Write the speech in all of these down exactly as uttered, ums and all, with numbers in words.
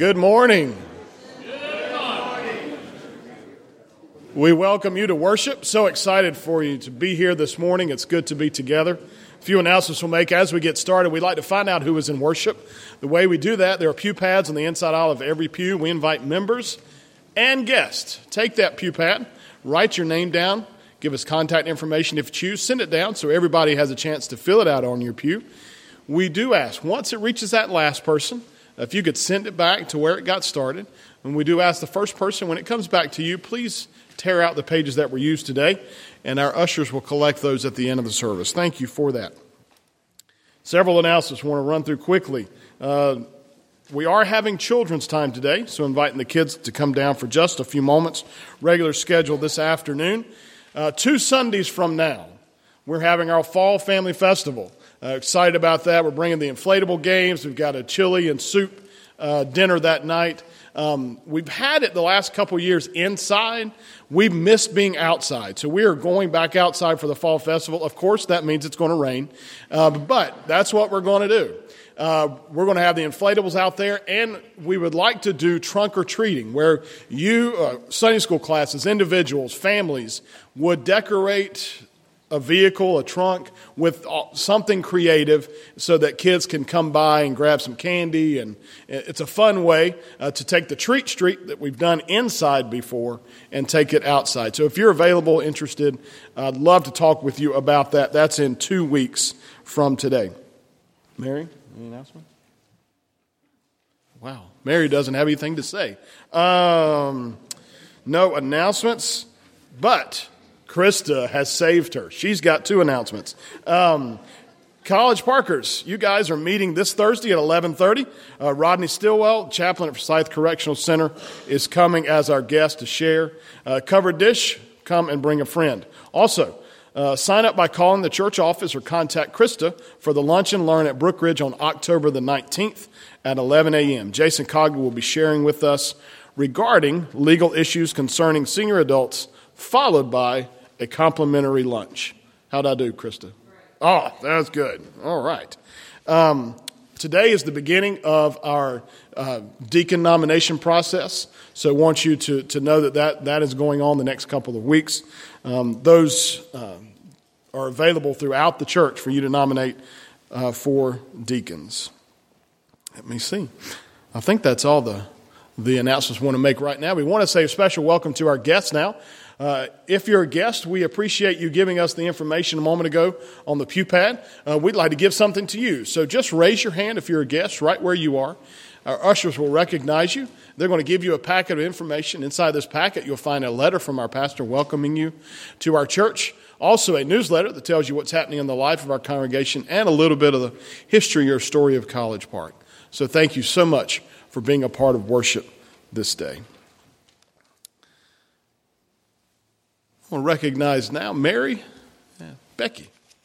Good morning. Good morning. We welcome you to worship. So excited for you to be here this morning. It's good to be together. A few announcements we'll make as we get started. We'd like to find out who is in worship. The way we do that, there are pew pads on the inside aisle of every pew. We invite members and guests. Take that pew pad, write your name down, give us contact information if you choose, send it down so everybody has a chance to fill it out on your pew. We do ask, once it reaches that last person, if you could send it back to where it got started. And we do ask the first person, when it comes back to you, please tear out the pages that were used today, and our ushers will collect those at the end of the service. Thank you for that. Several announcements I want to run through quickly. Uh, we are having children's time today, so inviting the kids to come down for just a few moments. Regular schedule this afternoon. Uh, two Sundays from now, we're having our Fall Family Festival. Uh, excited about that. We're bringing the inflatable games. We've got a chili and soup uh, dinner that night. Um, we've had it the last couple years inside. We've missed being outside. So we are going back outside for the Fall Festival. Of course, that means it's going to rain. Uh, but that's what we're going to do. Uh, we're going to have the inflatables out there, and we would like to do trunk or treating, where you, uh, Sunday school classes, individuals, families, would decorate a vehicle, a trunk, with something creative so that kids can come by and grab some candy. And it's a fun way uh, to take the treat street that we've done inside before and take it outside. So if you're available, interested, I'd love to talk with you about that. That's in two weeks from today. Mary, any announcement? Wow, Mary doesn't have anything to say. Um, no announcements, but Krista has saved her. She's got two announcements. Um, College Parkers, you guys are meeting this Thursday at eleven thirty. Uh, Rodney Stillwell, chaplain at Forsyth Correctional Center, is coming as our guest to share. Uh, covered dish, come and bring a friend. Also, uh, sign up by calling the church office or contact Krista for the Lunch and Learn at Brook Ridge on October the nineteenth at eleven a.m. Jason Coggle will be sharing with us regarding legal issues concerning senior adults, followed by a complimentary lunch. How'd I do, Krista? Oh, that's good. All right. Um, today is the beginning of our uh, deacon nomination process, so I want you to, to know that, that that is going on the next couple of weeks. Um, those uh, are available throughout the church for you to nominate uh, for deacons. Let me see. I think that's all the, the announcements we want to make right now. We want to say a special welcome to our guests now. Uh, if you're a guest, we appreciate you giving us the information a moment ago on the pew pad. Uh, we'd like to give something to you. So just raise your hand if you're a guest right where you are. Our ushers will recognize you. They're going to give you a packet of information. Inside this packet, you'll find a letter from our pastor welcoming you to our church. Also, a newsletter that tells you what's happening in the life of our congregation and a little bit of the history or story of College Park. So thank you so much for being a part of worship this day. I want to recognize now Mary and Becky.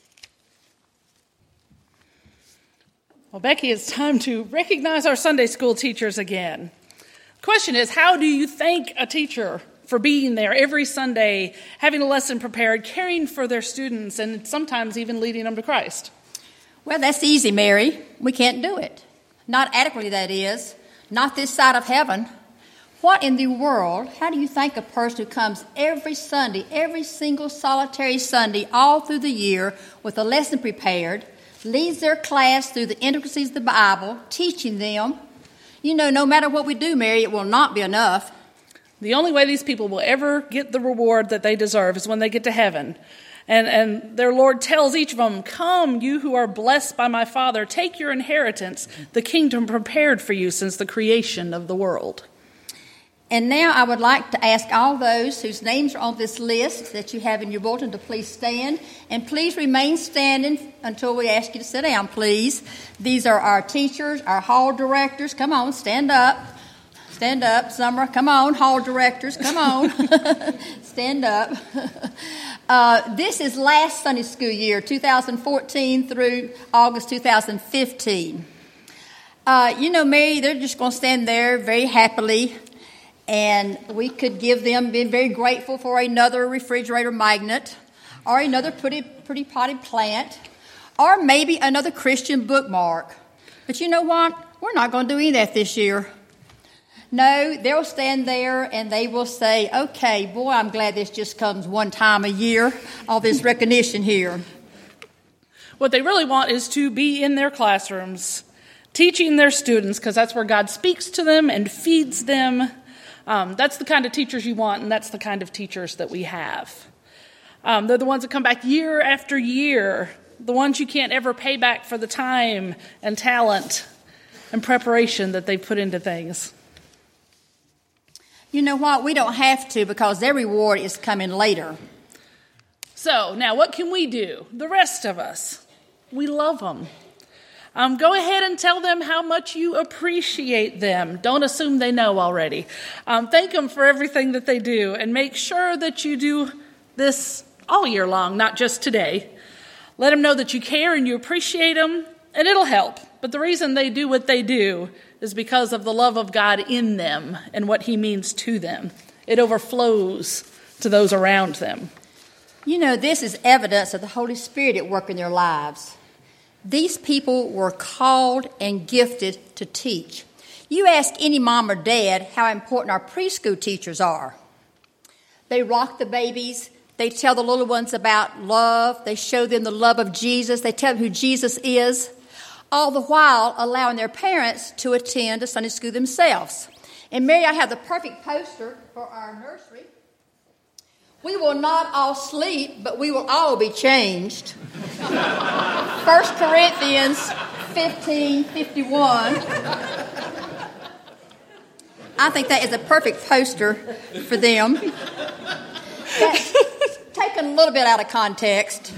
Well, Becky, it's time to recognize our Sunday school teachers again. The question is, how do you thank a teacher for being there every Sunday, having a lesson prepared, caring for their students, and sometimes even leading them to Christ? Well, that's easy, Mary. We can't do it. Not adequately, that is. Not this side of heaven. What in the world, how do you thank a person who comes every Sunday, every single solitary Sunday, all through the year with a lesson prepared, leads their class through the intricacies of the Bible, teaching them? You know, no matter what we do, Mary, it will not be enough. The only way these people will ever get the reward that they deserve is when they get to heaven. And, and their Lord tells each of them, "Come, you who are blessed by my Father, take your inheritance, the kingdom prepared for you since the creation of the world." And now I would like to ask all those whose names are on this list that you have in your bulletin to please stand. And please remain standing until we ask you to sit down, please. These are our teachers, our hall directors. Come on, stand up. Stand up, Summer. Come on, hall directors. Come on. Stand up. Uh, this is last Sunday school year, two thousand fourteen through August two thousand fifteen. Uh, you know, Mary, they're just going to stand there very happily. And we could give them, being very grateful for another refrigerator magnet, or another pretty, pretty potted plant, or maybe another Christian bookmark. But you know what? We're not going to do any of that this year. No, they'll stand there and they will say, okay, boy, I'm glad this just comes one time a year, all this recognition here. What they really want is to be in their classrooms, teaching their students, because that's where God speaks to them and feeds them. Um, that's the kind of teachers you want, and that's the kind of teachers that we have. Um, they're the ones that come back year after year, the ones you can't ever pay back for the time and talent and preparation that they put into things. You know what? We don't have to, because their reward is coming later. So now what can we do? The rest of us. We love them. Um, go ahead and tell them how much you appreciate them. Don't assume they know already. Um, thank them for everything that they do, and make sure that you do this all year long, not just today. Let them know that you care and you appreciate them, and it'll help. But the reason they do what they do is because of the love of God in them and what he means to them. It overflows to those around them. You know, this is evidence of the Holy Spirit at work in their lives. These people were called and gifted to teach. You ask any mom or dad how important our preschool teachers are. They rock the babies. They tell the little ones about love. They show them the love of Jesus. They tell them who Jesus is, all the while allowing their parents to attend a Sunday school themselves. And Mary, I have the perfect poster for our nursery. We will not all sleep, but we will all be changed. First Corinthians fifteen fifty-one. I think that is a perfect poster for them. That's taken a little bit out of context.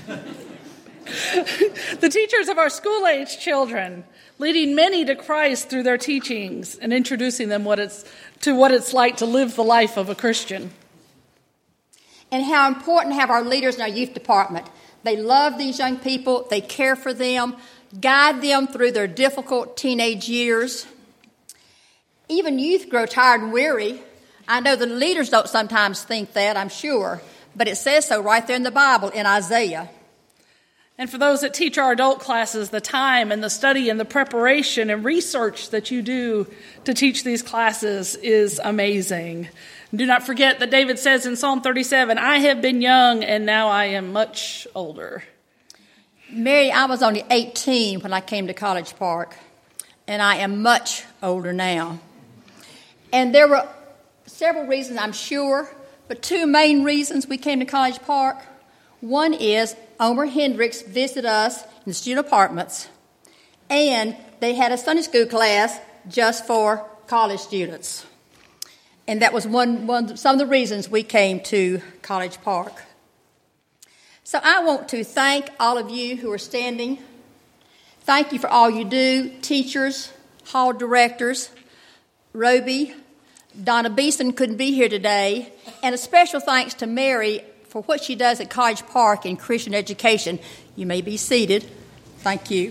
The teachers of our school-age children, leading many to Christ through their teachings and introducing them what it's, to what it's like to live the life of a Christian. And how important to have our leaders in our youth department. They love these young people. They care for them, guide them through their difficult teenage years. Even youth grow tired and weary. I know the leaders don't sometimes think that, I'm sure, but it says so right there in the Bible in Isaiah. And for those that teach our adult classes, the time and the study and the preparation and research that you do to teach these classes is amazing. Do not forget that David says in Psalm thirty-seven, I have been young and now I am much older. Mary, I was only eighteen when I came to College Park, and I am much older now. And there were several reasons, I'm sure, but two main reasons we came to College Park. One is Omer Hendricks visited us in the student apartments, and they had a Sunday school class just for college students. And that was one, one some of the reasons we came to College Park. So I want to thank all of you who are standing. Thank you for all you do, teachers, hall directors, Roby, Donna Beeson couldn't be here today, and a special thanks to Mary for what she does at College Park in Christian education. You may be seated. Thank you.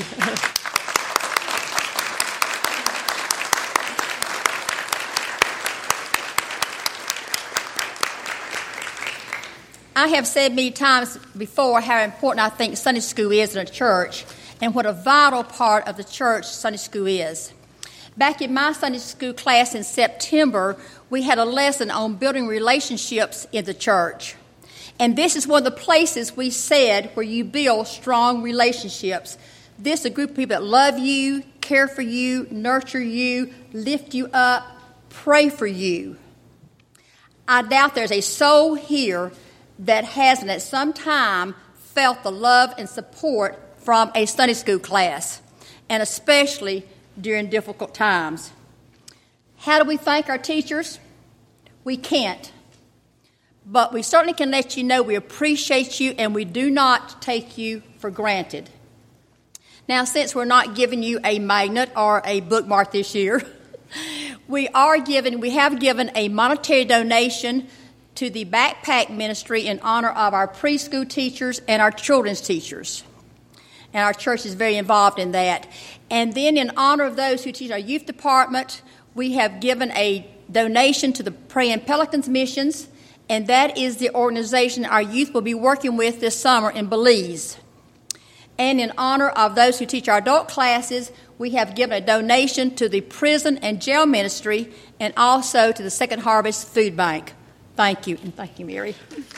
I have said many times before how important I think Sunday school is in a church and what a vital part of the church Sunday school is. Back in my Sunday school class in September, we had a lesson on building relationships in the church. And this is one of the places we said where you build strong relationships. This is a group of people that love you, care for you, nurture you, lift you up, pray for you. I doubt there's a soul here that hasn't at some time felt the love and support from a Sunday school class, and especially during difficult times. How do we thank our teachers? We can't. But we certainly can let you know we appreciate you and we do not take you for granted. Now, since we're not giving you a magnet or a bookmark this year, we are giving, we have given a monetary donation to the Backpack Ministry in honor of our preschool teachers and our children's teachers. And our church is very involved in that. And then in honor of those who teach our youth department, we have given a donation to the Praying Pelicans Missions, and that is the organization our youth will be working with this summer in Belize. And in honor of those who teach our adult classes, we have given a donation to the prison and jail ministry and also to the Second Harvest Food Bank. Thank you, and thank you, Mary.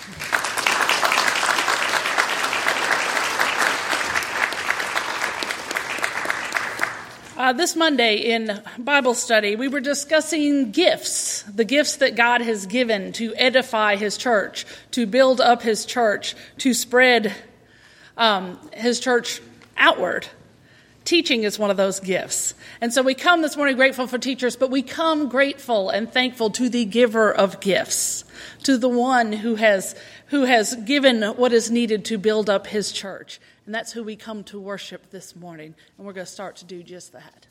Uh, this Monday in Bible study, we were discussing gifts, the gifts that God has given to edify His church, to build up His church, to spread um, His church outward. Teaching is one of those gifts. And so we come this morning grateful for teachers, but we come grateful and thankful to the giver of gifts, to the one who has who has given what is needed to build up His church. And that's who we come to worship this morning. And we're going to start to do just that.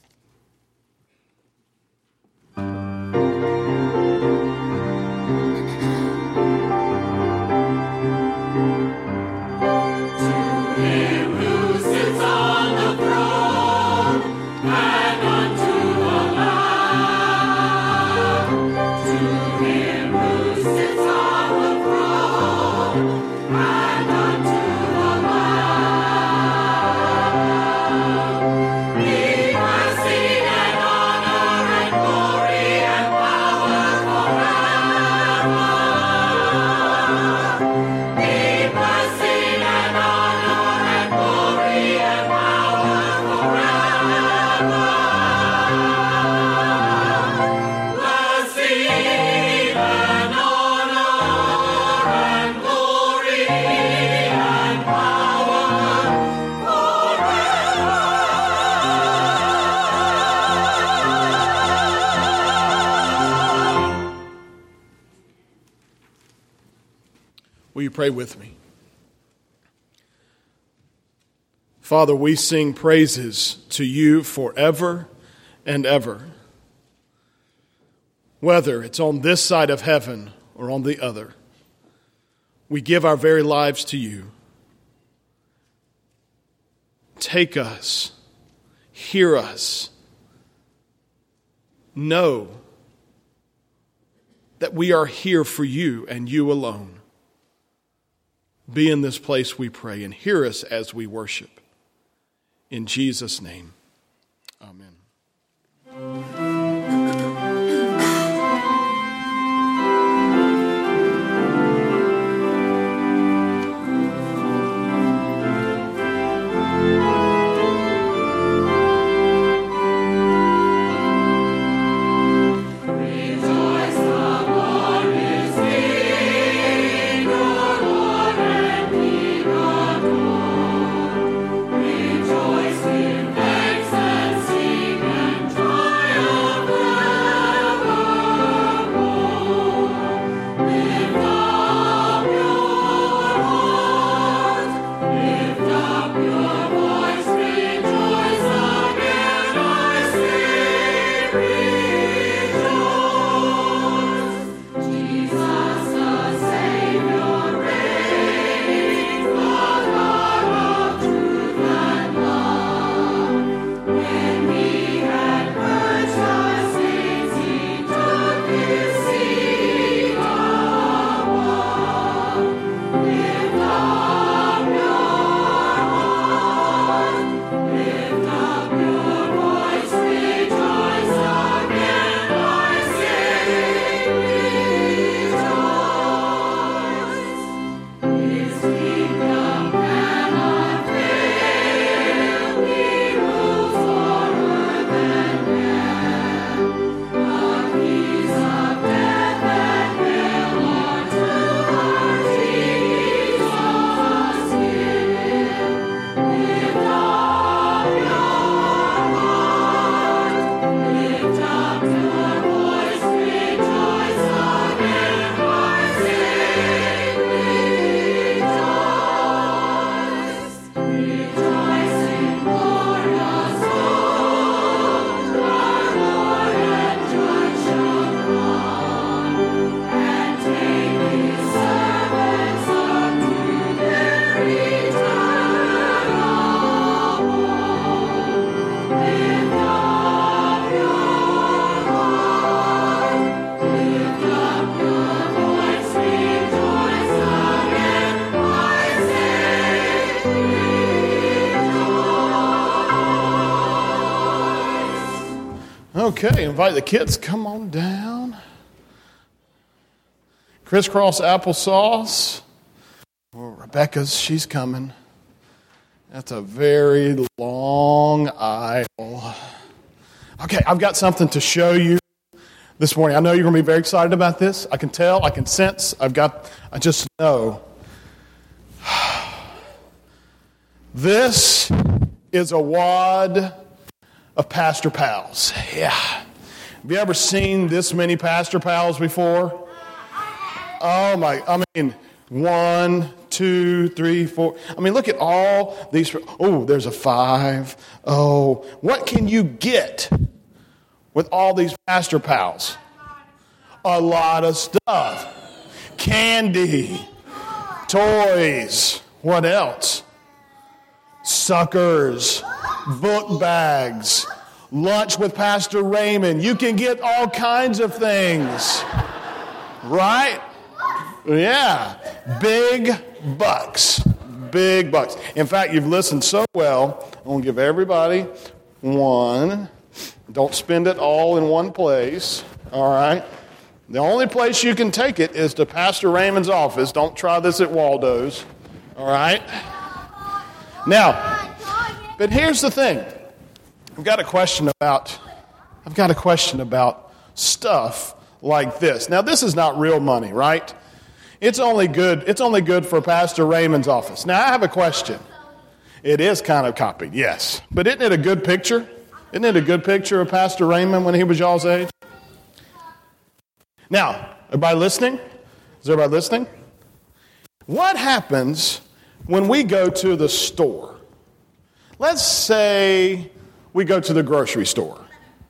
Will you pray with me? Father, we sing praises to you forever and ever. Whether it's on this side of heaven or on the other, we give our very lives to you. Take us, hear us, know that we are here for you and you alone. Be in this place, we pray, and hear us as we worship. In Jesus' name, amen. Rejoice in Okay, invite the kids. Come on down. Crisscross applesauce. Well, Rebecca's, she's coming. That's a very long aisle. Okay, I've got something to show you this morning. I know you're going to be very excited about this. I can tell, I can sense, I've got, I just know. This is a wad of Pastor Pals. Yeah. Have you ever seen this many Pastor Pals before? Oh my, I mean, one, two, three, four. I mean, look at all these. Oh, there's a five. Oh, what can you get with all these Pastor Pals? A lot of stuff. Candy, toys, what else? Suckers, book bags, lunch with Pastor Raymond. You can get all kinds of things, right? Yeah, big bucks, big bucks. In fact, you've listened so well, I'm going to give everybody one. Don't spend it all in one place, all right? The only place you can take it is to Pastor Raymond's office. Don't try this at Waldo's, all right? Now, but here's the thing. I've got a question about, I've got a question about stuff like this. Now, this is not real money, right? It's only good, it's only good for Pastor Raymond's office. Now, I have a question. It is kind of copied, yes. But isn't it a good picture? Isn't it a good picture of Pastor Raymond when he was y'all's age? Now, everybody listening? Is everybody listening? What happens when we go to the store? Let's say we go to the grocery store.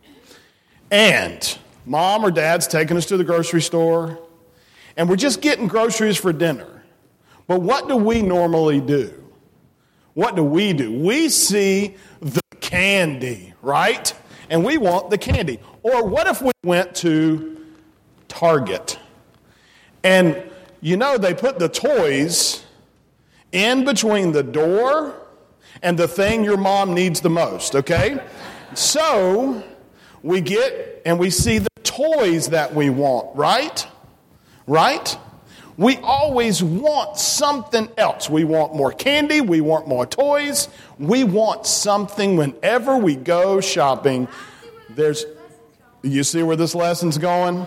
And mom or dad's taking us to the grocery store. And we're just getting groceries for dinner. But what do we normally do? What do we do? We see the candy, right? And we want the candy. Or what if we went to Target? And, you know, they put the toys in between the door and the thing your mom needs the most, okay? So we get and we see the toys that we want, right? Right? We always want something else. We want more candy. We want more toys. We want something whenever we go shopping. There's, you see where this lesson's going?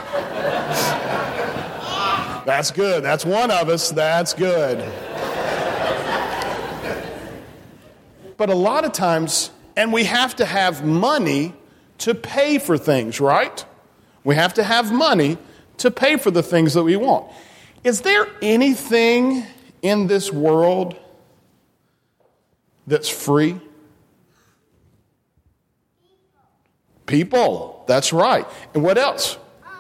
That's good. That's one of us. That's good. But a lot of times, and we have to have money to pay for things, right? We have to have money to pay for the things that we want. Is there anything in this world that's free? People. That's right. And what else?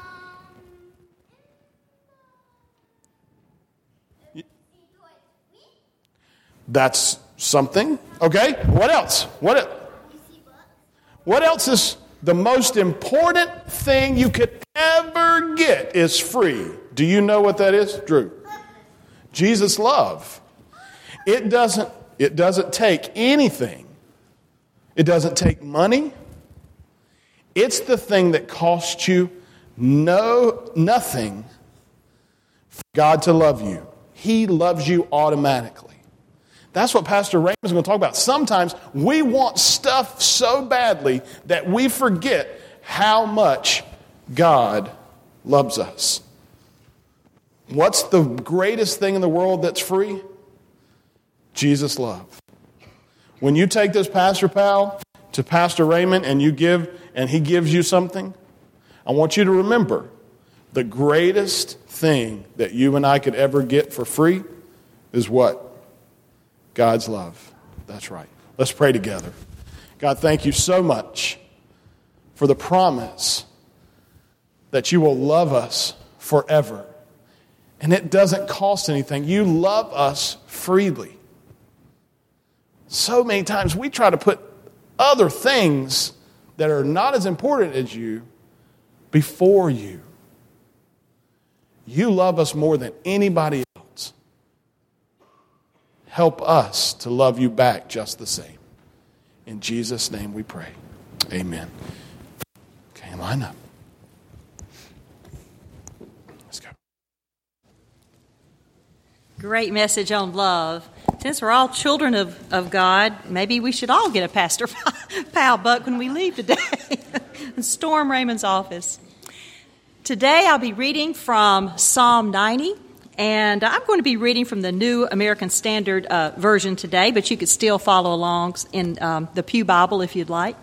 That's something. Okay. What else? What? What else is the most important thing you could ever get is free? Do you know what that is, Drew? Jesus' love. It doesn't, it doesn't take anything. It doesn't take money. It's the thing that costs you no nothing for God to love you. He loves you automatically. That's what Pastor Raymond's going to talk about. Sometimes we want stuff so badly that we forget how much God loves us. What's the greatest thing in the world that's free? Jesus' love. When you take this Pastor Pal to Pastor Raymond and you give, and he gives you something, I want you to remember the greatest thing that you and I could ever get for free is what? God's love. That's right. Let's pray together. God, thank you so much for the promise that you will love us forever. And it doesn't cost anything. You love us freely. So many times we try to put other things that are not as important as you before you. You love us more than anybody else. Help us to love you back just the same. In Jesus' name we pray. Amen. line up. Let's go. Great message on love. Since we're all children of, of God, maybe we should all get a Pastor Powell buck when we leave today and storm Raymond's office. Today I'll be reading from Psalm ninety, and I'm going to be reading from the New American Standard uh, Version today, but you could still follow along in um, the Pew Bible if you'd like.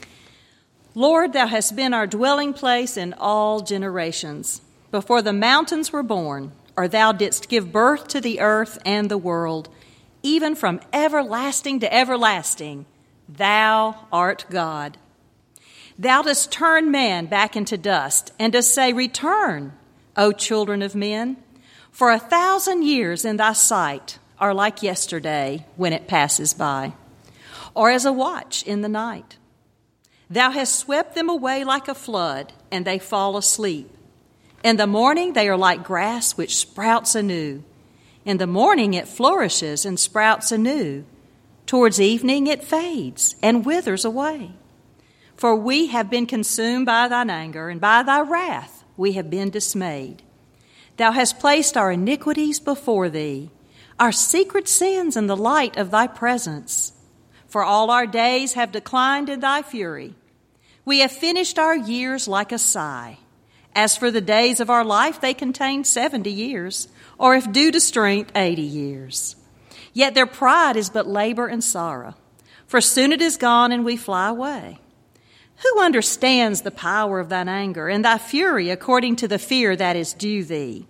Lord, thou hast been our dwelling place in all generations. Before the mountains were born, or thou didst give birth to the earth and the world, even from everlasting to everlasting, thou art God. Thou dost turn man back into dust, and dost say, Return, O children of men, for a thousand years in thy sight are like yesterday when it passes by, or as a watch in the night. Thou hast swept them away like a flood, and they fall asleep. In the morning they are like grass which sprouts anew. In the morning it flourishes and sprouts anew. Towards evening it fades and withers away. For we have been consumed by thine anger, and by thy wrath we have been dismayed. Thou hast placed our iniquities before thee, our secret sins in the light of thy presence. For all our days have declined in thy fury. We have finished our years like a sigh. As for the days of our life, they contain seventy years, or if due to strength, eighty years. Yet their pride is but labor and sorrow, for soon it is gone and we fly away. Who understands the power of thine anger and thy fury according to the fear that is due thee?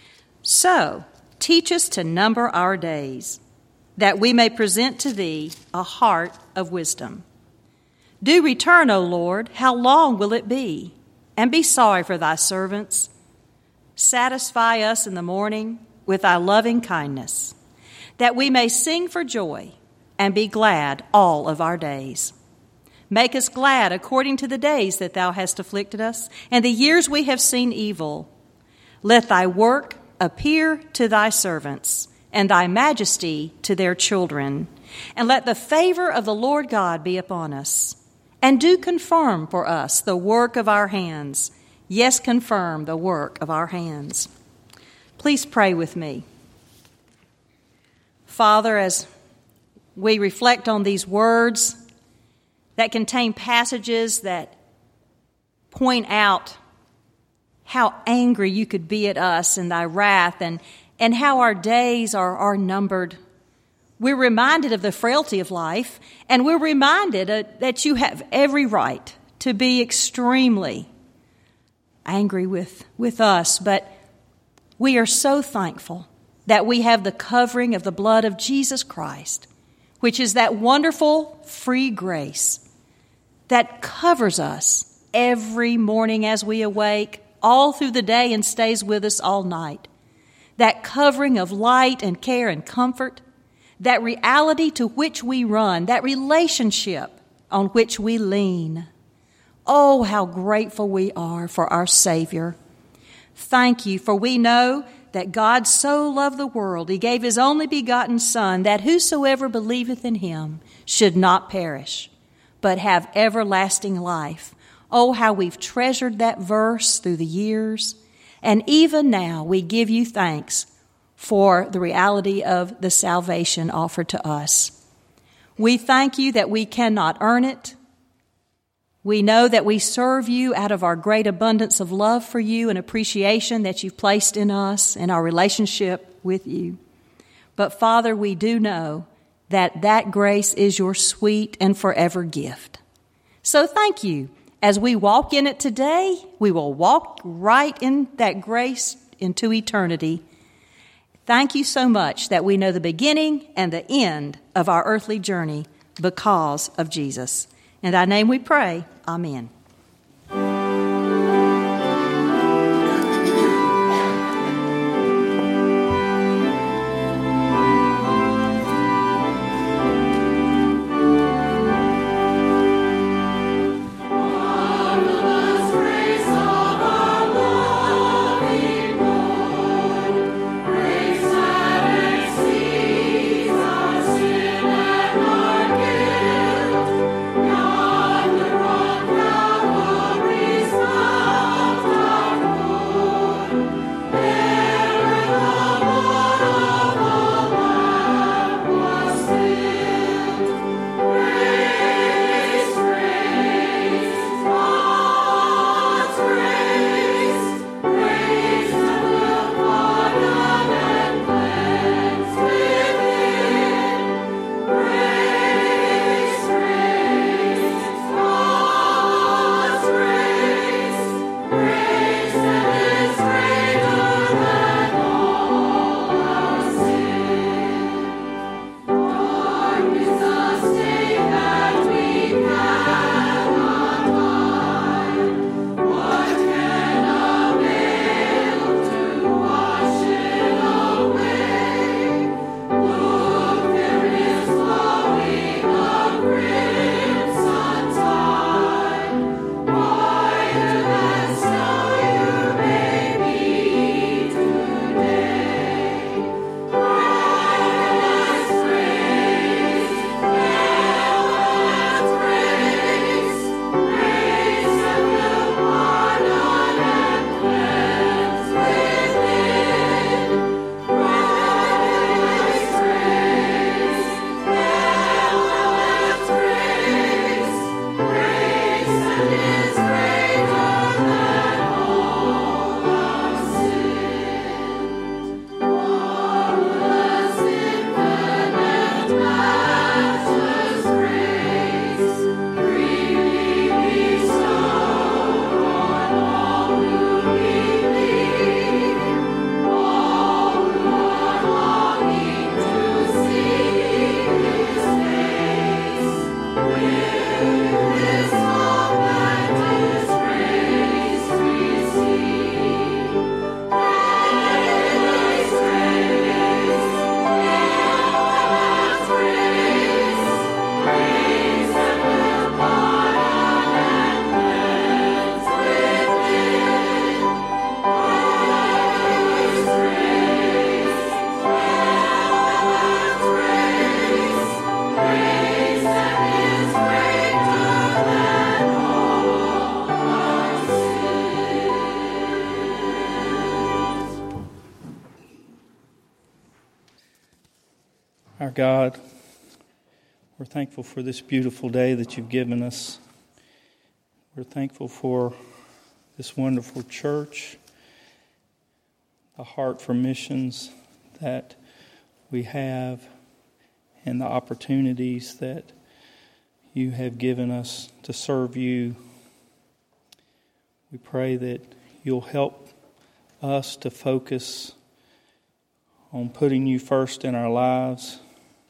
So teach us to number our days, that we may present to thee a heart of wisdom. Do return, O Lord, how long will it be? And be sorry for thy servants. Satisfy us in the morning with thy loving kindness, that we may sing for joy and be glad all of our days. Make us glad according to the days that thou hast afflicted us, and the years we have seen evil. Let thy work appear to thy servants, and thy majesty to their children. And let the favor of the Lord God be upon us. And do confirm for us the work of our hands. Yes, confirm the work of our hands. Please pray with me. Father, as we reflect on these words that contain passages that point out how angry you could be at us in thy wrath, and, and how our days are, are numbered, we're reminded of the frailty of life, and we're reminded uh, that you have every right to be extremely angry with, with us. But we are so thankful that we have the covering of the blood of Jesus Christ, which is that wonderful free grace that covers us every morning as we awake, all through the day, and stays with us all night. That covering of light and care and comfort, that reality to which we run, that relationship on which we lean. Oh, how grateful we are for our Savior. Thank you, for we know that God so loved the world, he gave his only begotten Son, that whosoever believeth in him should not perish, but have everlasting life. Oh, how we've treasured that verse through the years. And even now we give you thanks for the reality of the salvation offered to us. We thank you that we cannot earn it. We know that we serve you out of our great abundance of love for you and appreciation that you've placed in us and our relationship with you. But Father, we do know that that grace is your sweet and forever gift. So thank you. As we walk in it today, we will walk right in that grace into eternity. Thank you so much that we know the beginning and the end of our earthly journey because of Jesus. In thy name we pray. Amen. God, the rock Our God, we're thankful for this beautiful day that you've given us. We're thankful for this wonderful church, the heart for missions that we have, and the opportunities that you have given us to serve you. We pray that you'll help us to focus on putting you first in our lives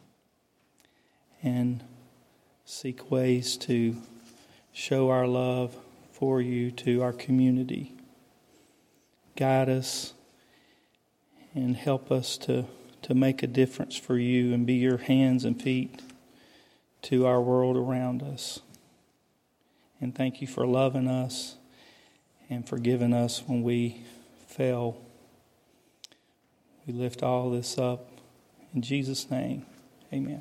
and seek ways to show our love for you to our community. Guide us and help us to, to make a difference for you and be your hands and feet to our world around us. And thank you for loving us and forgiving us when we fail. We lift all this up in Jesus' name. Amen.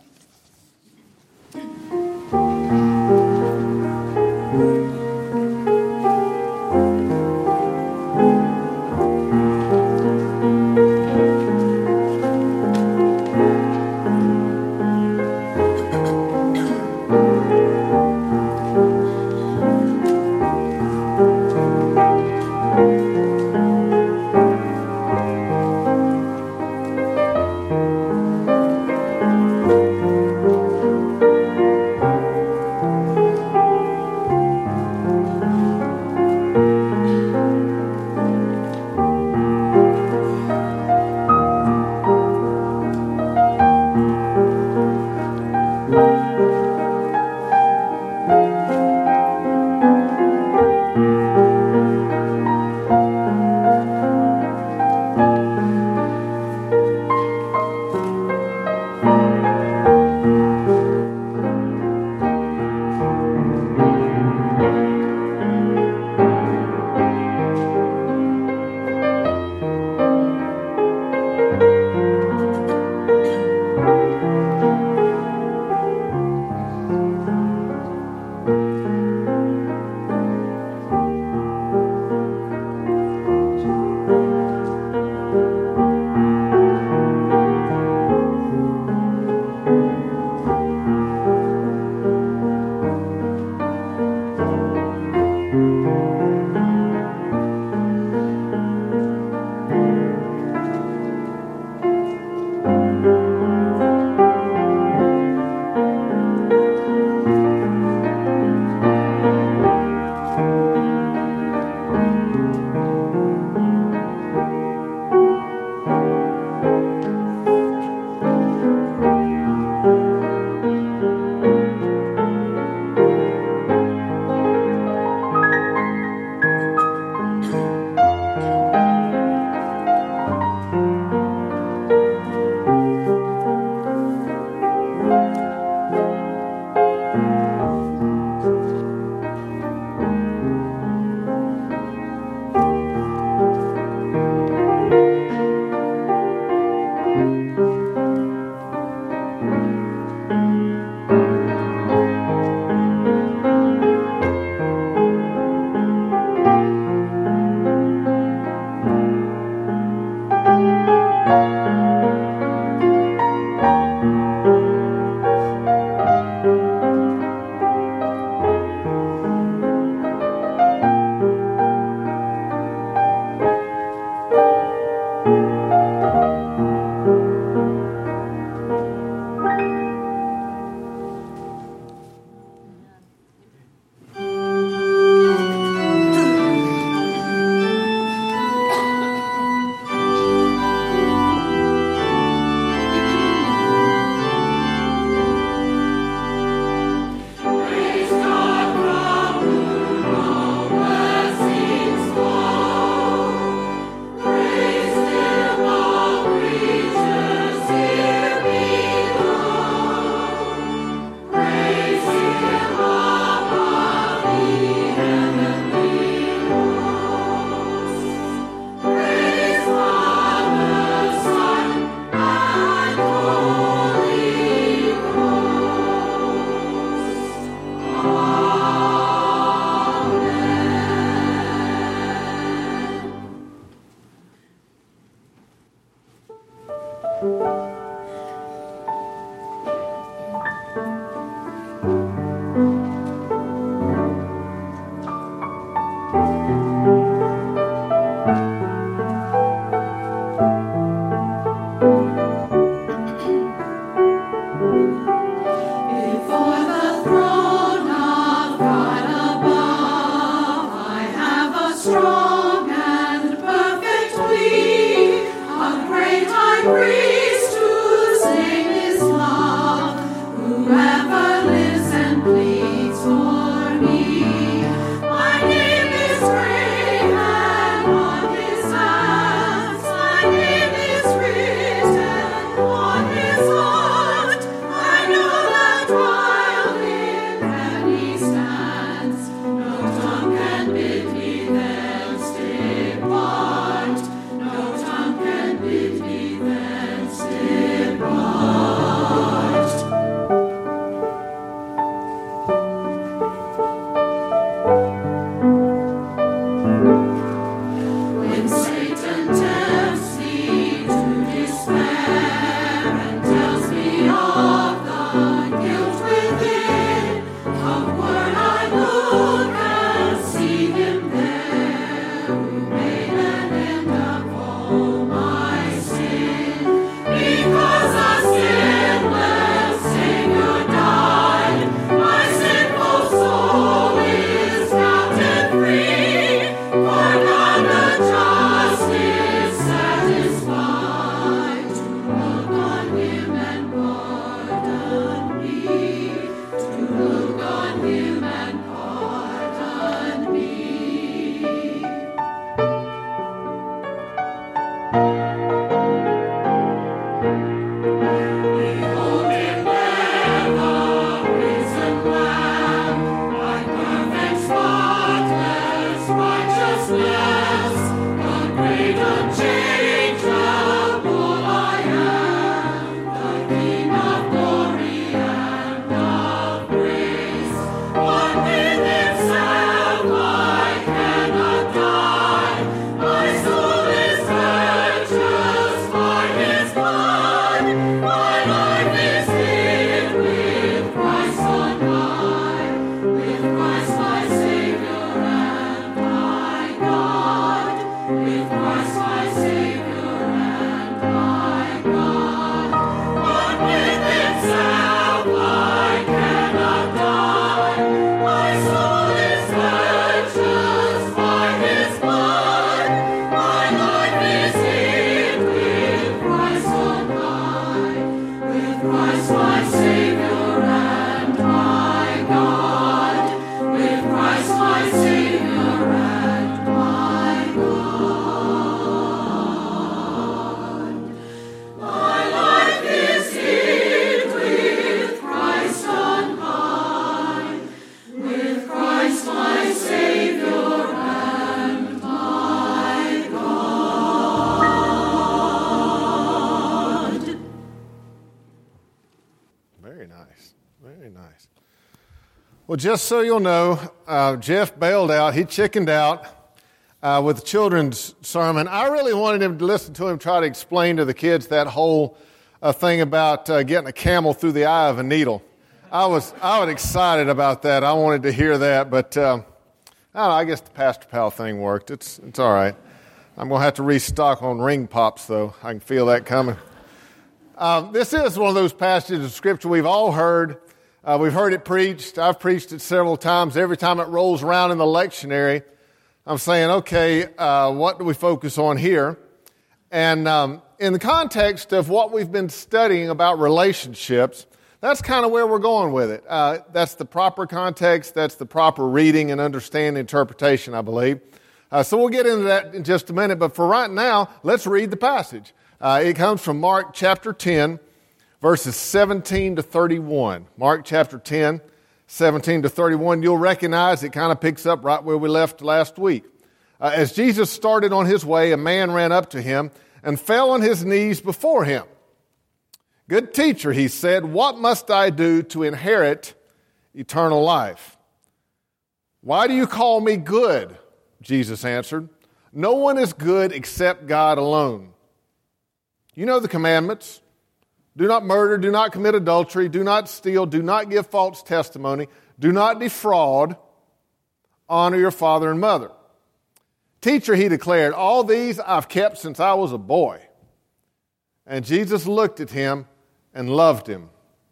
Well, just so you'll know, uh, Jeff bailed out. He chickened out uh, with the children's sermon. I really wanted him to listen to him try to explain to the kids that whole uh, thing about uh, getting a camel through the eye of a needle. I was I was excited about that. I wanted to hear that, but uh, I don't know, I guess the Pastor Pal thing worked. It's it's all right. I'm going to have to restock on ring pops, though. I can feel that coming. Um, this is one of those passages of Scripture we've all heard. Uh, we've heard it preached. I've preached it several times. Every time it rolls around in the lectionary, I'm saying, okay, uh, what do we focus on here? And um, in the context of what we've been studying about relationships, that's kind of where we're going with it. Uh, that's the proper context. That's the proper reading and understanding, interpretation, I believe. Uh, so we'll get into that in just a minute. But for right now, let's read the passage. Uh, it comes from Mark chapter ten, verses seventeen to thirty-one. Mark chapter ten, seventeen to thirty-one. You'll recognize it kind of picks up right where we left last week. Uh, as Jesus started on his way, a man ran up to him and fell on his knees before him. "Good teacher," he said, "what must I do to inherit eternal life?" "Why do you call me good?" Jesus answered. "No one is good except God alone. You know the commandments. Do not murder, do not commit adultery, do not steal, do not give false testimony, do not defraud, honor your father and mother." "Teacher," he declared, "all these I've kept since I was a boy." And Jesus looked at him and loved him.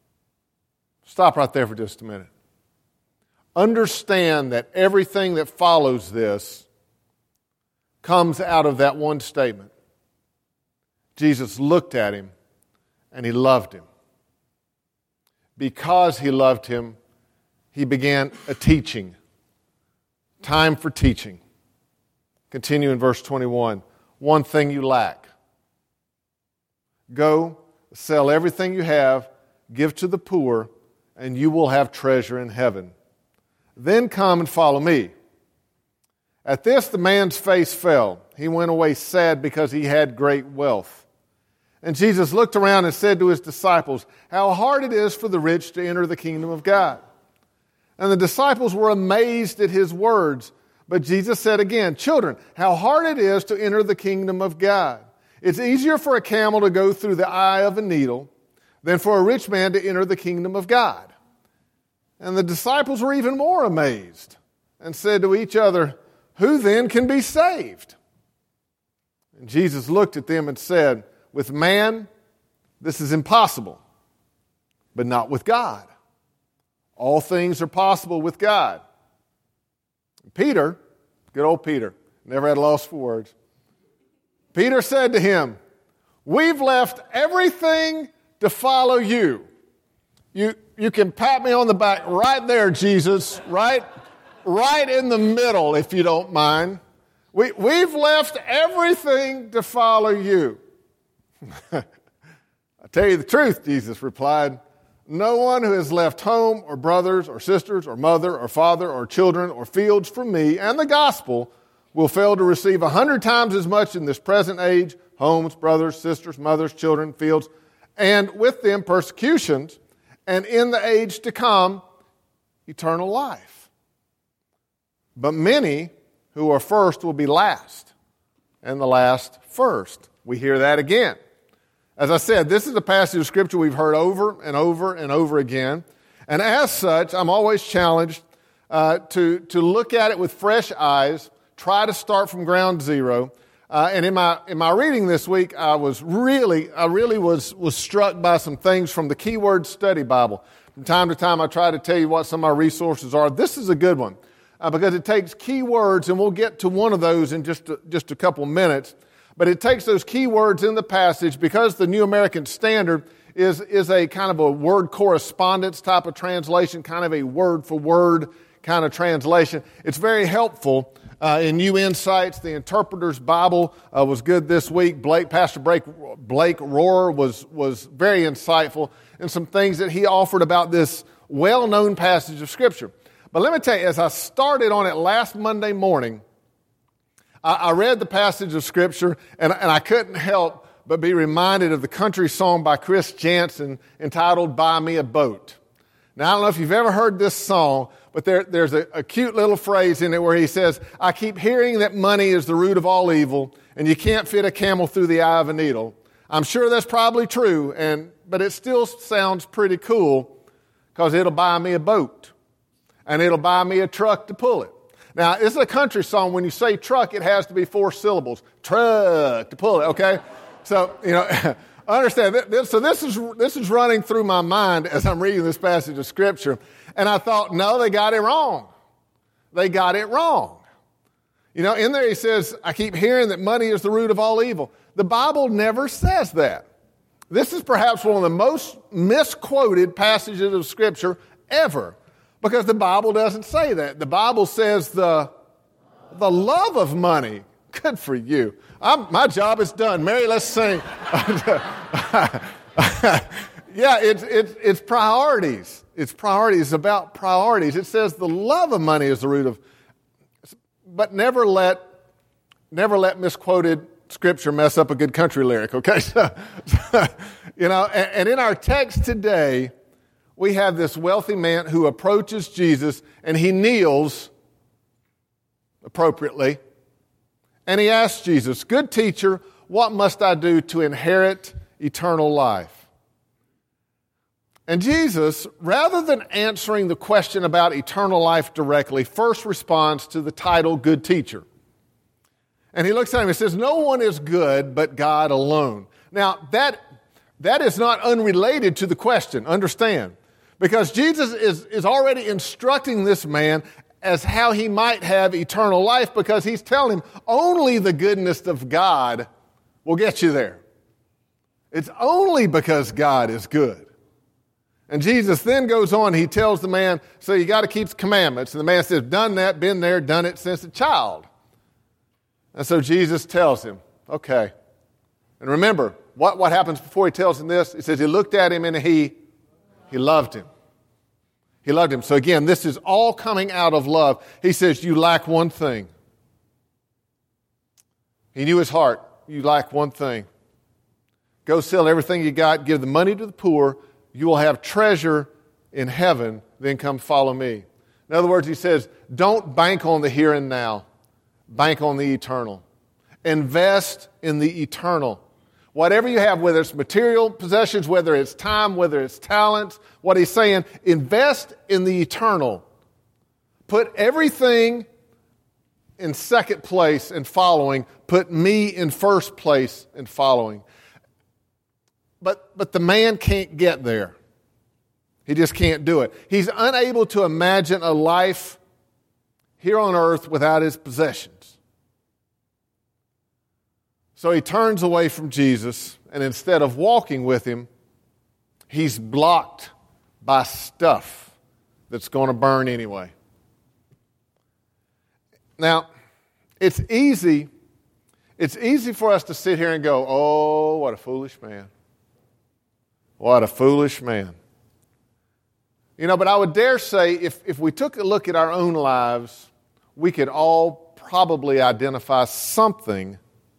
Stop right there for just a minute. Understand that everything that follows this comes out of that one statement. Jesus looked at him and he loved him. Because he loved him, he began a teaching. Time for teaching. Continue in verse twenty-one. "One thing you lack. Go, sell everything you have, give to the poor, and you will have treasure in heaven. Then come and follow me." At this, the man's face fell. He went away sad because he had great wealth. And Jesus looked around and said to his disciples, "How hard it is for the rich to enter the kingdom of God." And the disciples were amazed at his words. But Jesus said again, "Children, how hard it is to enter the kingdom of God. It's easier for a camel to go through the eye of a needle than for a rich man to enter the kingdom of God." And the disciples were even more amazed and said to each other, "Who then can be saved?" And Jesus looked at them and said, "With man, this is impossible, but not with God. All things are possible with God." Peter, good old Peter, never had a loss for words. Peter said to him, "We've left everything to follow you." You, you can pat me on the back right there, Jesus, right, right in the middle, if you don't mind. We, we've left everything to follow you. "I tell you the truth," Jesus replied, "no one who has left home or brothers or sisters or mother or father or children or fields for me and the gospel will fail to receive a hundred times as much in this present age, homes, brothers, sisters, mothers, children, fields, and with them persecutions, and in the age to come, eternal life. But many who are first will be last, and the last first." We hear that again. As I said, this is a passage of Scripture we've heard over and over and over again. And as such, I'm always challenged uh, to, to look at it with fresh eyes, try to start from ground zero. Uh, and in my in my reading this week, I was really, I really was, was struck by some things from the Keyword Study Bible. From time to time, I try to tell you what some of our resources are. This is a good one uh, because it takes key words, and we'll get to one of those in just a, just a couple minutes. But it takes those key words in the passage because the New American Standard is, is a kind of a word correspondence type of translation, kind of a word-for-word kind of translation. It's very helpful uh, in New Insights. The Interpreter's Bible uh, was good this week. Blake, Pastor Blake, Blake Rohrer was, was very insightful in some things that he offered about this well-known passage of Scripture. But let me tell you, as I started on it last Monday morning, I read the passage of Scripture, and, and I couldn't help but be reminded of the country song by Chris Janson entitled "Buy Me a Boat." Now, I don't know if you've ever heard this song, but there, there's a, a cute little phrase in it where he says, I keep hearing that money is the root of all evil, and you can't fit a camel through the eye of a needle. I'm sure that's probably true, and but it still sounds pretty cool because it'll buy me a boat, and it'll buy me a truck to pull it. Now, it's a country song. When you say truck, it has to be four syllables. Truck to pull it, okay? So, you know, understand. So this is this is running through my mind as I'm reading this passage of Scripture. And I thought, no, they got it wrong. They got it wrong. You know, in there he says, I keep hearing that money is the root of all evil. The Bible never says that. This is perhaps one of the most misquoted passages of Scripture ever, because the Bible doesn't say that. The Bible says the, the love of money. Good for you. I'm, my job is done. Mary, let's sing. Yeah, it's, it's, it's priorities. It's priorities. It's about priorities. It says the love of money is the root of, but never let, never let misquoted Scripture mess up a good country lyric, okay? So, you know, and, and in our text today, we have this wealthy man who approaches Jesus, and he kneels appropriately, and he asks Jesus, good teacher, what must I do to inherit eternal life? And Jesus, rather than answering the question about eternal life directly, first responds to the title, good teacher. And he looks at him and says, no one is good but God alone. Now, that, that is not unrelated to the question, understand. Because Jesus is, is already instructing this man as how he might have eternal life, because he's telling him only the goodness of God will get you there. It's only because God is good. And Jesus then goes on, he tells the man, so you got to keep the commandments. And the man says, done that, been there, done it since a child. And so Jesus tells him, okay. And remember, what, what happens before he tells him this? It says he looked at him and he, he loved him. He loved him. So again, this is all coming out of love. He says, you lack one thing. He knew his heart. You lack one thing. Go sell everything you got, give the money to the poor. You will have treasure in heaven, then come follow me. In other words, he says, don't bank on the here and now. Bank on the eternal. Invest in the eternal. Whatever you have, whether it's material possessions, whether it's time, whether it's talents, what he's saying, invest in the eternal. Put everything in second place in following. Put me in first place in following. But, but the man can't get there. He just can't do it. He's unable to imagine a life here on earth without his possessions. So he turns away from Jesus, and instead of walking with him, he's blocked by stuff that's going to burn anyway. Now, it's easy, it's easy for us to sit here and go, oh, what a foolish man. What a foolish man. You know, but I would dare say if, if we took a look at our own lives, we could all probably identify something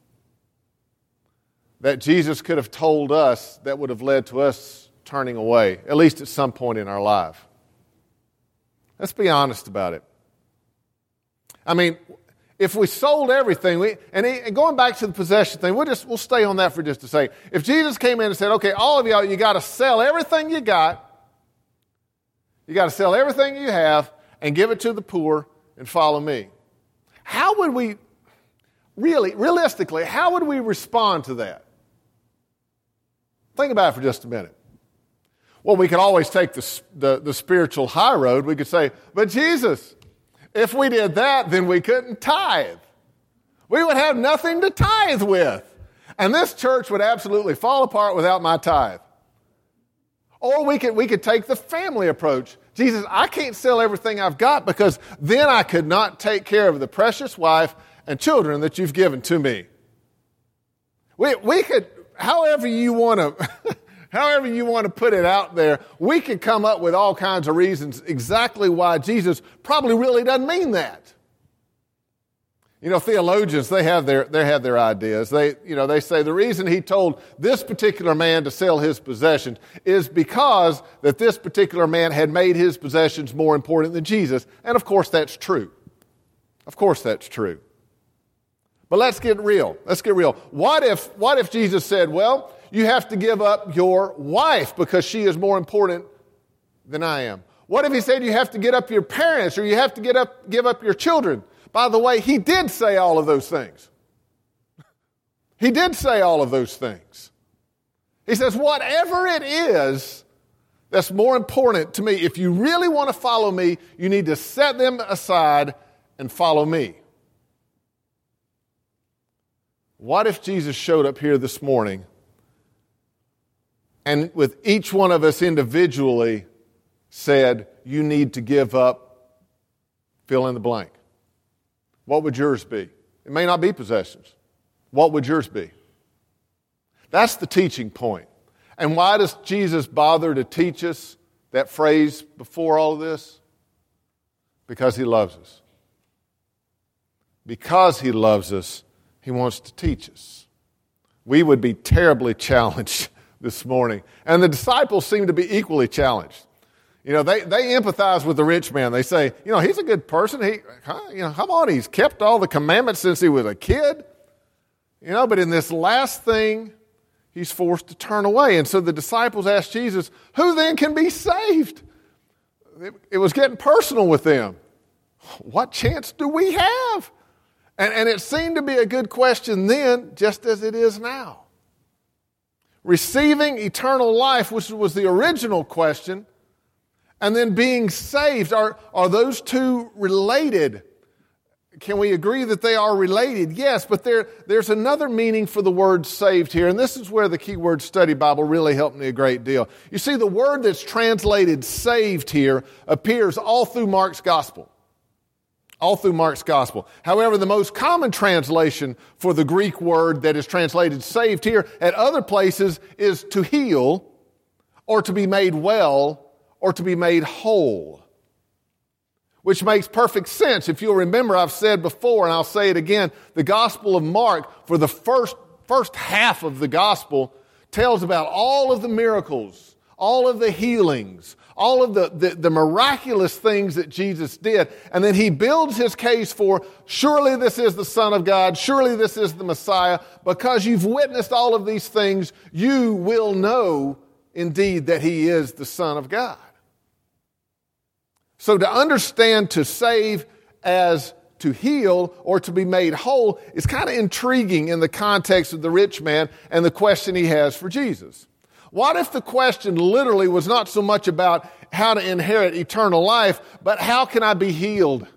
that Jesus could have told us that would have led to us turning away, at least at some point in our life. Let's be honest about it. I mean, if we sold everything, we, and, he, and going back to the possession thing, we'll just we'll stay on that for just a second. If Jesus came in and said, okay, all of y'all, you got to sell everything you got, you got to sell everything you have and give it to the poor and follow me. How would we, really, realistically, how would we respond to that? Think about it for just a minute. Well, we could always take the, the, the spiritual high road. We could say, but Jesus, if we did that, then we couldn't tithe. We would have nothing to tithe with. And this church would absolutely fall apart without my tithe. Or we could, we could take the family approach. Jesus, I can't sell everything I've got because then I could not take care of the precious wife and children that you've given to me. We, we could, however you want to, however you want to put it out there, we could come up with all kinds of reasons exactly why Jesus probably really doesn't mean that. You know, theologians, they have their they have their ideas. They, you know, they say the reason he told this particular man to sell his possessions is because that this particular man had made his possessions more important than Jesus. And of course that's true. Of course that's true. But let's get real. Let's get real. What if what if Jesus said, well, you have to give up your wife because she is more important than I am? What if he said you have to give up your parents or you have to get up give up your children? By the way, he did say all of those things. He did say all of those things. He says, whatever it is that's more important to me, if you really want to follow me, you need to set them aside and follow me. What if Jesus showed up here this morning and with each one of us individually said, you need to give up, fill in the blank? What would yours be? It may not be possessions. What would yours be? That's the teaching point. And why does Jesus bother to teach us that phrase before all of this? Because he loves us. Because he loves us, he wants to teach us. We would be terribly challenged this morning. And the disciples seem to be equally challenged. You know, they, they empathize with the rich man. They say, you know, he's a good person. He, you know, come on, he's kept all the commandments since he was a kid. You know, but in this last thing, he's forced to turn away. And so the disciples asked Jesus, who then can be saved? It, it was getting personal with them. What chance do we have? And, and it seemed to be a good question then, just as it is now. Receiving eternal life, which was the original question, and then being saved, are, are those two related? Can we agree that they are related? Yes, but there, there's another meaning for the word saved here, and this is where the Keyword Study Bible really helped me a great deal. You see, the word that's translated saved here appears all through Mark's gospel. All through Mark's gospel. However, the most common translation for the Greek word that is translated saved here at other places is to heal, or to be made well, or to be made whole. Which makes perfect sense. If you'll remember, I've said before, and I'll say it again, the Gospel of Mark, for the first, first half of the Gospel, tells about all of the miracles, all of the healings, all of the, the, the miraculous things that Jesus did. And then he builds his case for, surely this is the Son of God, surely this is the Messiah. Because you've witnessed all of these things, you will know indeed that he is the Son of God. So to understand to save as to heal or to be made whole is kind of intriguing in the context of the rich man and the question he has for Jesus. What if the question literally was not so much about how to inherit eternal life, but how can I be healed?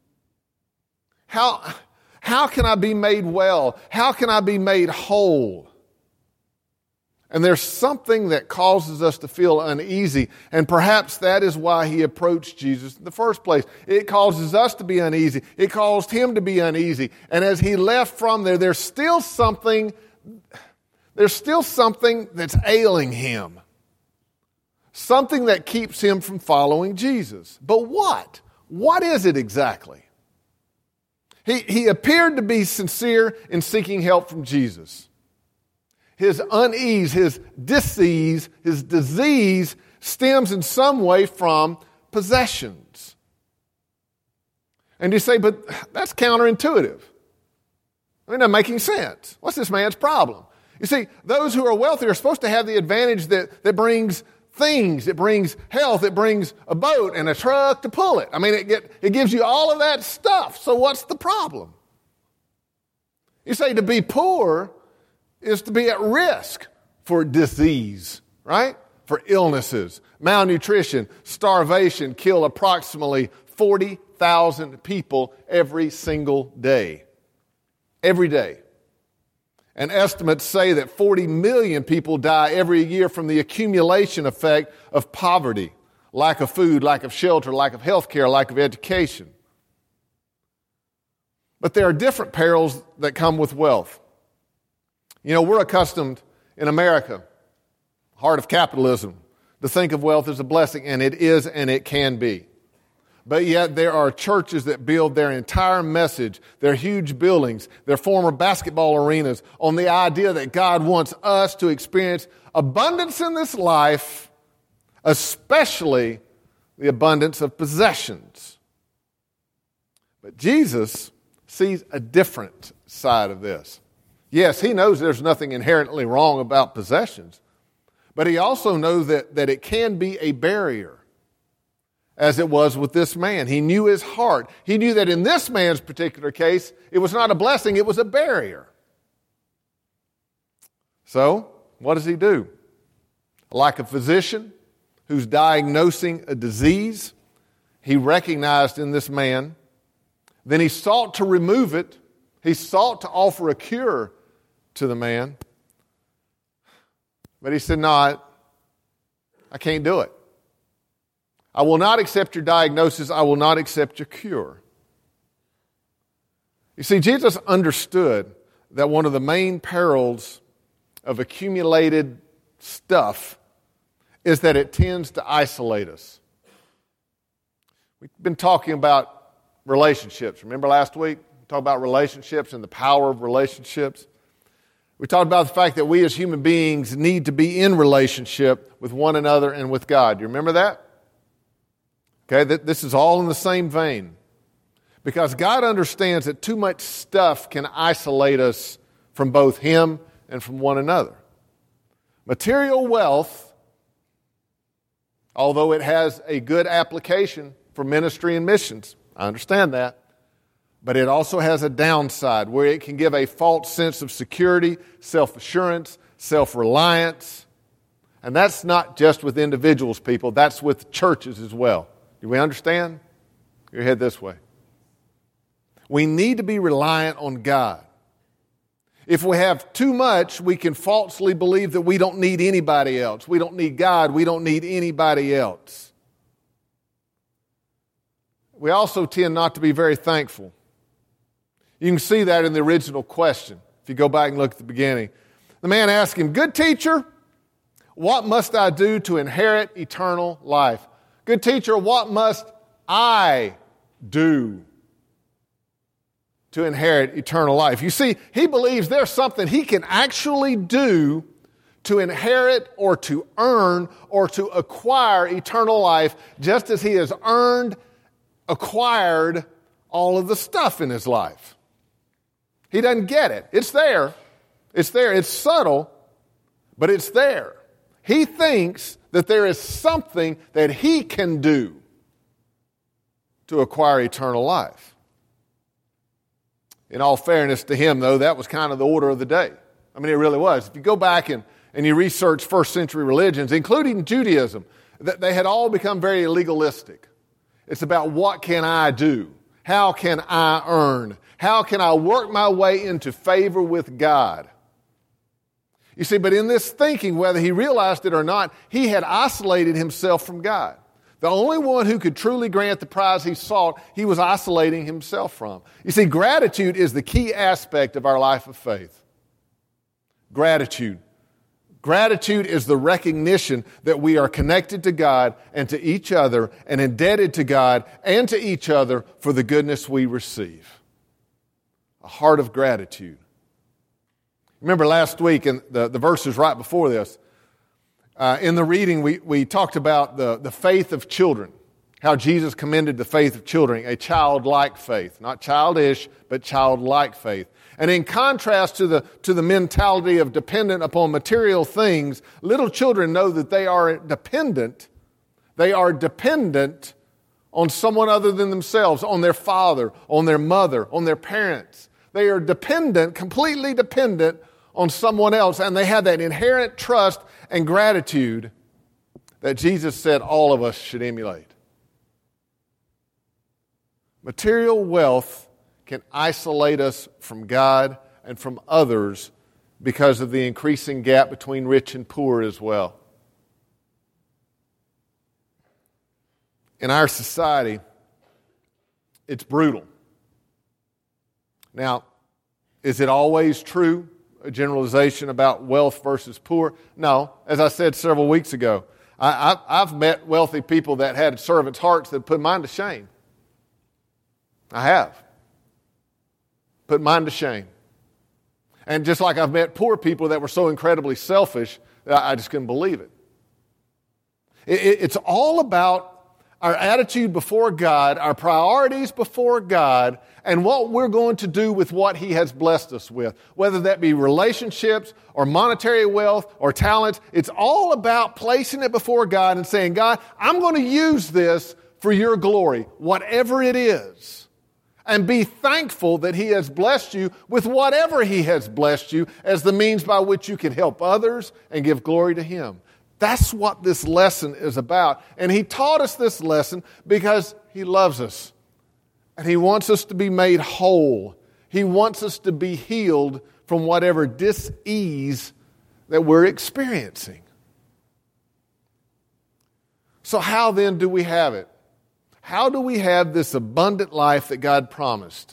How, how can I be made well? How can I be made whole? And there's something that causes us to feel uneasy, and perhaps that is why he approached Jesus in the first place. It causes us to be uneasy. It caused him to be uneasy. And as he left from there, there's still something, there's still something that's ailing him. Something that keeps him from following Jesus. But what? What is it exactly? He, he appeared to be sincere in seeking help from Jesus. His unease, his disease, his disease stems in some way from possessions. And you say, but that's counterintuitive. I mean, not making sense. What's this man's problem? You see, those who are wealthy are supposed to have the advantage that, that brings things. It brings health. It brings a boat and a truck to pull it. I mean, it, get, it gives you all of that stuff. So what's the problem? You say to be poor is to be at risk for disease, right? For illnesses, malnutrition, starvation kill approximately forty thousand people every single day. Every day. And estimates say that forty million people die every year from the accumulation effect of poverty, lack of food, lack of shelter, lack of health care, lack of education. But there are different perils that come with wealth. You know, we're accustomed in America, heart of capitalism, to think of wealth as a blessing, and it is and it can be. But yet there are churches that build their entire message, their huge buildings, their former basketball arenas, on the idea that God wants us to experience abundance in this life, especially the abundance of possessions. But Jesus sees a different side of this. Yes, he knows there's nothing inherently wrong about possessions, but he also knows that, that it can be a barrier, as it was with this man. He knew his heart. He knew that in this man's particular case, it was not a blessing, it was a barrier. So, what does he do? Like a physician who's diagnosing a disease, he recognized in this man. Then he sought to remove it. He sought to offer a cure to the man. But he said, no, I, I can't do it. I will not accept your diagnosis. I will not accept your cure. You see, Jesus understood that one of the main perils of accumulated stuff is that it tends to isolate us. We've been talking about relationships. Remember last week? We talked about relationships and the power of relationships. We talked about the fact that we as human beings need to be in relationship with one another and with God. Do you remember that? Okay, this is all in the same vein. Because God understands that too much stuff can isolate us from both Him and from one another. Material wealth, although it has a good application for ministry and missions, I understand that, but it also has a downside where it can give a false sense of security, self-assurance, self-reliance. And that's not just with individuals, people. That's with churches as well. Do we understand? Your head this way. We need to be reliant on God. If we have too much, we can falsely believe that we don't need anybody else. We don't need God. We don't need anybody else. We also tend not to be very thankful. You can see that in the original question. If you go back and look at the beginning. The man asked him, "Good teacher, what must I do to inherit eternal life?" Good teacher, what must I do to inherit eternal life? You see, he believes there's something he can actually do to inherit or to earn or to acquire eternal life, just as he has earned, acquired all of the stuff in his life. He doesn't get it. It's there. It's there. It's subtle, but it's there. He thinks that there is something that he can do to acquire eternal life. In all fairness to him, though, that was kind of the order of the day. I mean, it really was. If you go back and, and you research first century religions, including Judaism, that they had all become very legalistic. It's about what can I do? How can I earn? How can I work my way into favor with God? You see, but in this thinking, whether he realized it or not, he had isolated himself from God. The only one who could truly grant the prize he sought, he was isolating himself from. You see, gratitude is the key aspect of our life of faith. Gratitude. Gratitude is the recognition that we are connected to God and to each other and indebted to God and to each other for the goodness we receive. A heart of gratitude. Remember last week, in the, the verses right before this, uh, in the reading we, we talked about the, the faith of children, how Jesus commended the faith of children, a childlike faith. Not childish, but childlike faith. And in contrast to the, to the mentality of dependent upon material things, little children know that they are dependent. They are dependent on someone other than themselves, on their father, on their mother, on their parents. They are dependent, completely dependent on someone else, and they have that inherent trust and gratitude that Jesus said all of us should emulate. Material wealth can isolate us from God and from others because of the increasing gap between rich and poor as well. In our society, it's brutal. Now, is it always true, a generalization about wealth versus poor? No. As I said several weeks ago, I, I, I've met wealthy people that had servants' hearts that put mine to shame. I have. Put mine to shame. And just like I've met poor people that were so incredibly selfish that I just couldn't believe it. It's all about our attitude before God, our priorities before God, and what we're going to do with what He has blessed us with. Whether that be relationships or monetary wealth or talents, it's all about placing it before God and saying, God, I'm going to use this for your glory, whatever it is. And be thankful that He has blessed you with whatever He has blessed you as the means by which you can help others and give glory to Him. That's what this lesson is about. And He taught us this lesson because He loves us. And He wants us to be made whole. He wants us to be healed from whatever dis-ease that we're experiencing. So how then do we have it? How do we have this abundant life that God promised?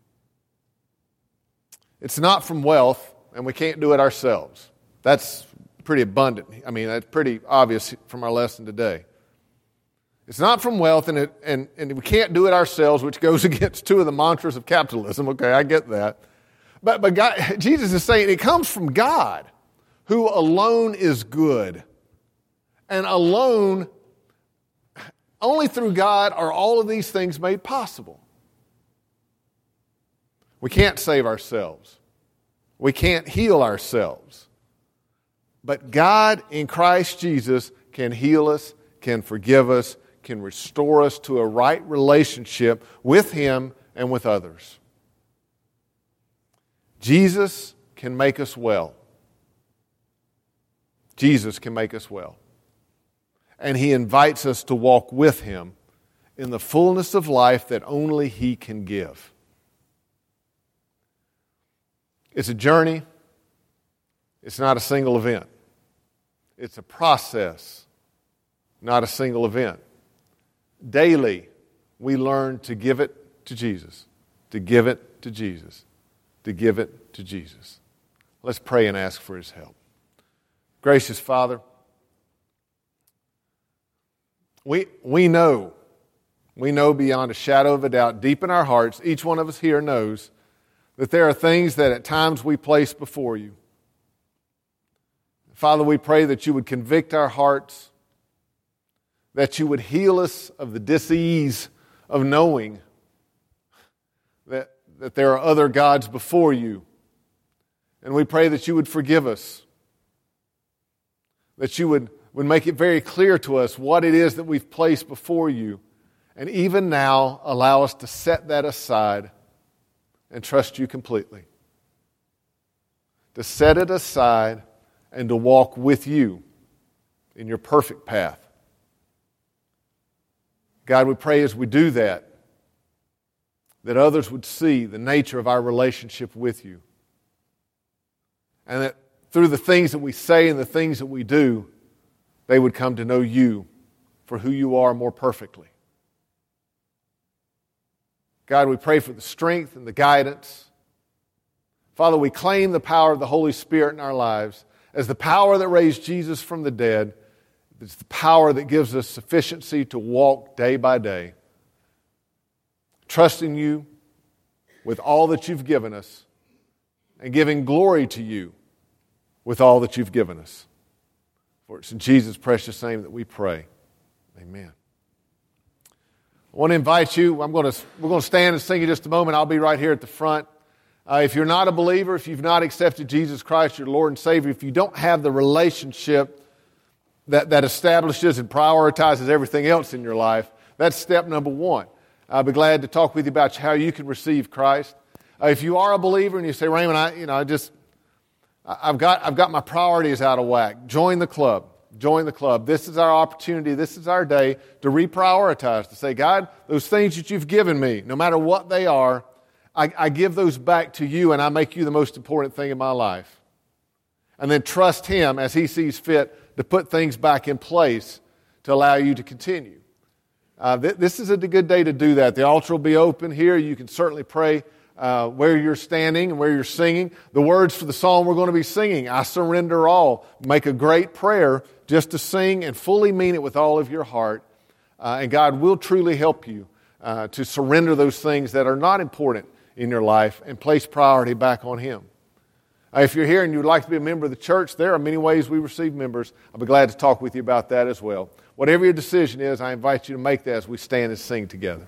It's not from wealth, and we can't do it ourselves. That's pretty abundant. I mean, that's pretty obvious from our lesson today. It's not from wealth, and, it, and, and we can't do it ourselves, which goes against two of the mantras of capitalism. Okay, I get that. But, but God, Jesus is saying it comes from God, who alone is good. And alone, only through God are all of these things made possible. We can't save ourselves. We can't heal ourselves. But God in Christ Jesus can heal us, can forgive us, can restore us to a right relationship with Him and with others. Jesus can make us well. Jesus can make us well. And He invites us to walk with Him in the fullness of life that only He can give. It's a journey. It's not a single event. It's a process, not a single event. Daily, we learn to give it to Jesus, to give it to Jesus, to give it to Jesus. Let's pray and ask for His help. Gracious Father, we, we know, we know beyond a shadow of a doubt, deep in our hearts, each one of us here knows that there are things that at times we place before You. Father, we pray that You would convict our hearts, that You would heal us of the dis-ease of knowing that, that there are other gods before You. And we pray that You would forgive us, that You would, would make it very clear to us what it is that we've placed before You, and even now allow us to set that aside and trust You completely. To set it aside and to walk with You in Your perfect path. God, we pray as we do that, that others would see the nature of our relationship with You. And that through the things that we say and the things that we do, they would come to know You for who You are more perfectly. God, we pray for the strength and the guidance. Father, we claim the power of the Holy Spirit in our lives as the power that raised Jesus from the dead. It's the power that gives us sufficiency to walk day by day, trusting You with all that You've given us and giving glory to You with all that You've given us. For it's in Jesus' precious name that we pray. Amen. I want to invite you. I'm going to, we're going to stand and sing in just a moment. I'll be right here at the front. Uh, if you're not a believer, if you've not accepted Jesus Christ, your Lord and Savior, if you don't have the relationship that, that establishes and prioritizes everything else in your life, that's step number one. I'll be glad to talk with you about how you can receive Christ. Uh, if you are a believer and you say, Raymond, I, you know, I just, I've got, I've got my priorities out of whack. Join the club. Join the club. This is our opportunity. This is our day to reprioritize, to say, God, those things that You've given me, no matter what they are, I, I give those back to You and I make You the most important thing in my life. And then trust Him as He sees fit to put things back in place to allow you to continue. Uh, th- this is a good day to do that. The altar will be open here. You can certainly pray uh, where you're standing and where you're singing. The words for the song we're going to be singing, I surrender all. Make a great prayer just to sing and fully mean it with all of your heart. Uh, and God will truly help you uh, to surrender those things that are not important in your life and place priority back on Him. Uh, if you're here and you would like to be a member of the church, there are many ways we receive members. I'll be glad to talk with you about that as well. Whatever your decision is, I invite you to make that as we stand and sing together.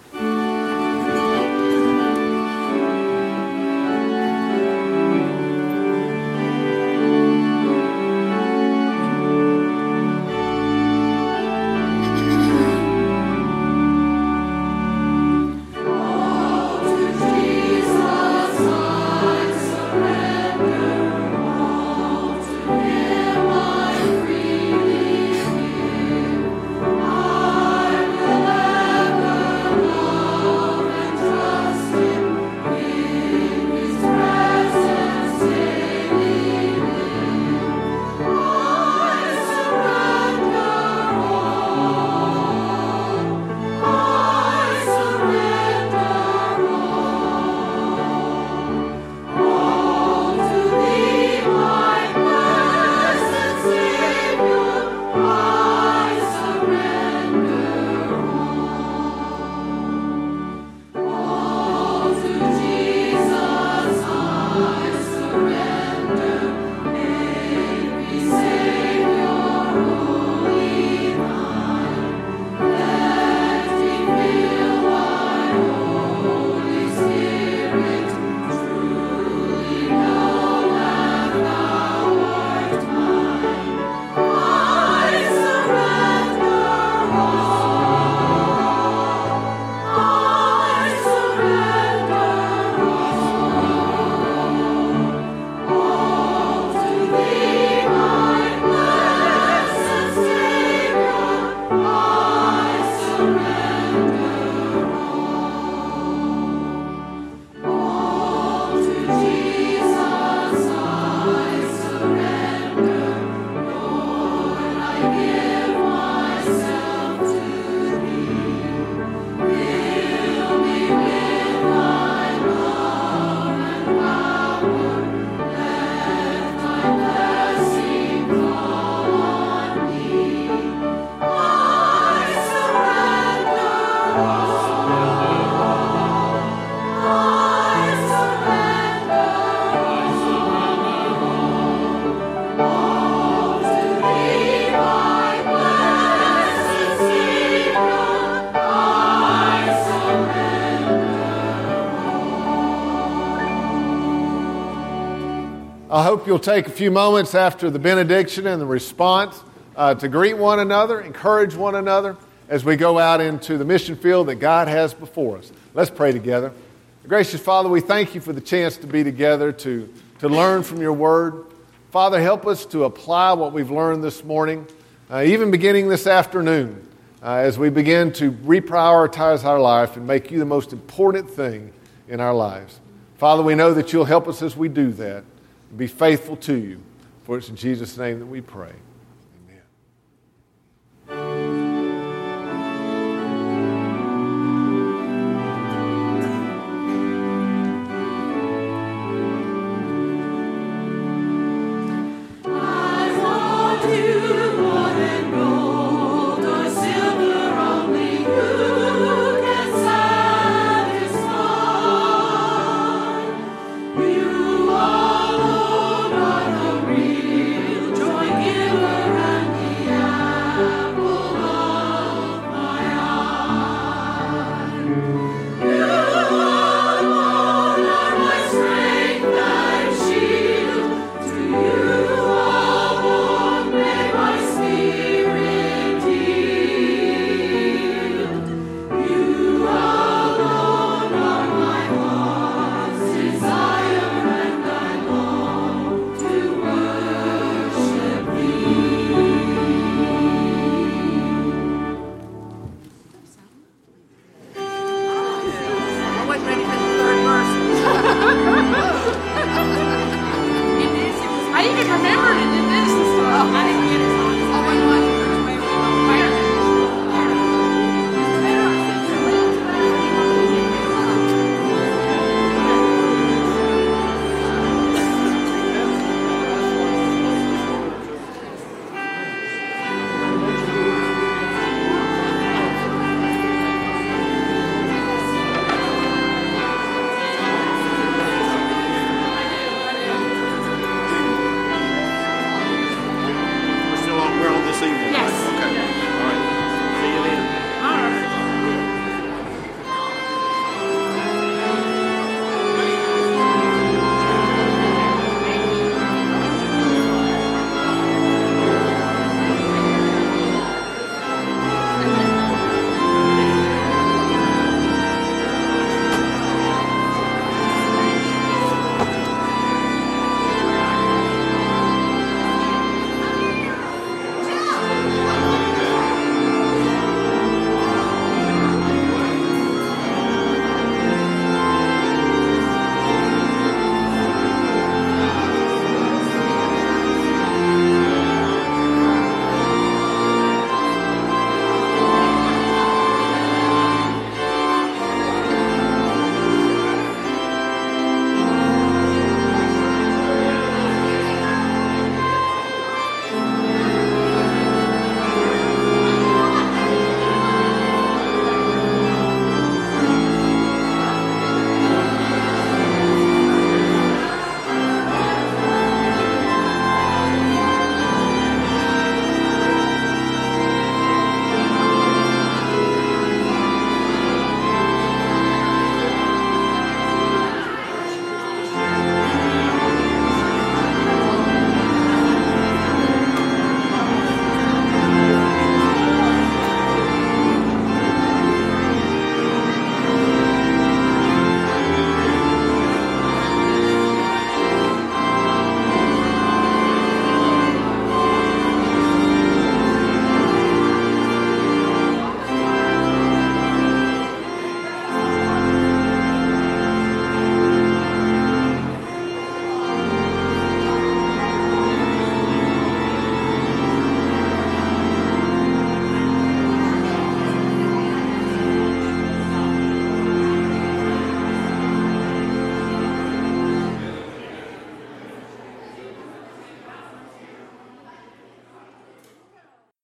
I hope you'll take a few moments after the benediction and the response uh, to greet one another, encourage one another as we go out into the mission field that God has before us. Let's pray together. Gracious Father, we thank you for the chance to be together to, to learn from your word. Father, help us to apply what we've learned this morning, uh, even beginning this afternoon, uh, as we begin to reprioritize our life and make you the most important thing in our lives. Father, we know that you'll help us as we do that. Be faithful to you. For it's in Jesus' name that we pray.